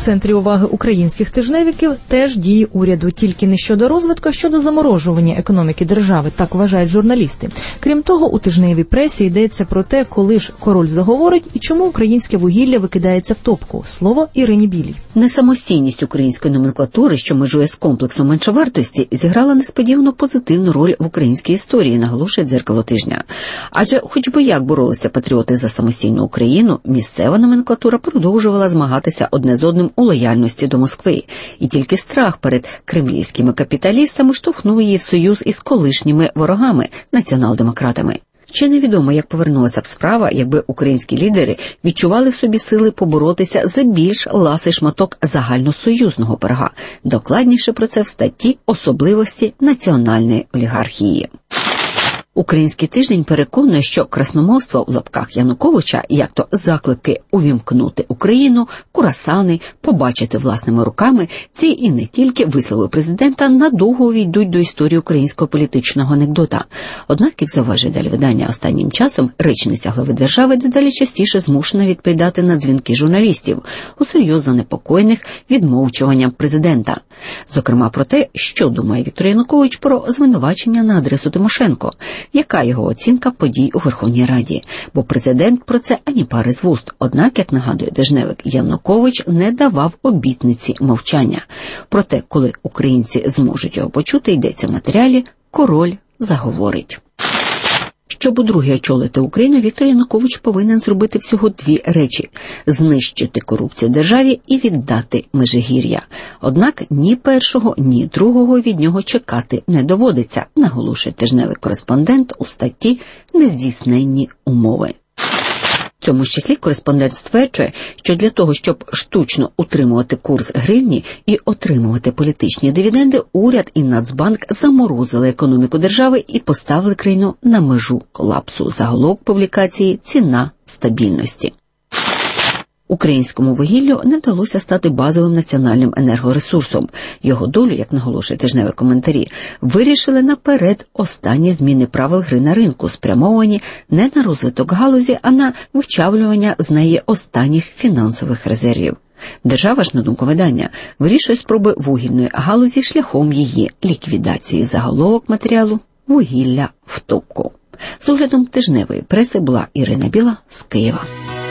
центрі уваги українських тижневиків теж дії уряду, тільки не щодо розвитку, а щодо заморожування економіки держави, так вважають журналісти. Крім того, у тижневій пресі йдеться про те, коли ж король заговорить і чому українське вугілля викидається в топку. Слово Ірині Білій. Несамостійність української номенклатури, що межує з комплексом меншовартості, зіграла несподівано позитивну роль в українській історії, наголошує «Дзеркало тижня». Адже хоч би як боролися патріоти за самостійну Україну, місцева номенклатура продовжувала змагатися одне з одним у лояльності до Москви. І тільки страх перед кремлівськими капіталістами штовхнув її в союз із колишніми ворогами – націонал-демократами. Ще невідомо, як повернулася б справа, якби українські лідери відчували в собі сили поборотися за більш ласий шматок загальносоюзного пирога. Докладніше про це в статті «Особливості національної олігархії». Український тиждень переконує, що красномовство в лапках Януковича, як то заклики увімкнути Україну, курасани, побачити власними руками, ці і не тільки вислови президента надовго увійдуть до історії українського політичного анекдота. Однак, як зауважує далі видання, останнім часом речниця глави держави дедалі частіше змушена відповідати на дзвінки журналістів, усерйоз занепокоєних відмовчуванням президента. Зокрема про те, що думає Віктор Янукович про звинувачення на адресу Тимошенко. Яка його оцінка подій у Верховній Раді? Бо президент про це ані пари з вуст. Однак, як нагадує тижневик, Янукович не давав обітниці мовчання. Проте, коли українці зможуть його почути, йдеться в матеріалі, король заговорить. Щоб удруге очолити Україну, Віктор Янукович повинен зробити всього дві речі – знищити корупцію в державі і віддати Межигір'я. Однак ні першого, ні другого від нього чекати не доводиться, наголошує тижневий кореспондент у статті «Нездійсненні умови». В цьому ж числі кореспондент стверджує, що для того, щоб штучно утримувати курс гривні і отримувати політичні дивіденди, уряд і Нацбанк заморозили економіку держави і поставили країну на межу колапсу. Заголовок публікації «Ціна стабільності». Українському вугіллю не вдалося стати базовим національним енергоресурсом. Його долю, як наголошує тижневі коментарі, вирішили наперед останні зміни правил гри на ринку, спрямовані не на розвиток галузі, а на вичавлювання з неї останніх фінансових резервів. Держава ж, на думку видання, вирішує спроби вугільної галузі шляхом її ліквідації. Заголовок матеріалу «Вугілля в топку». З оглядом тижневої преси була Ірина Біла з Києва.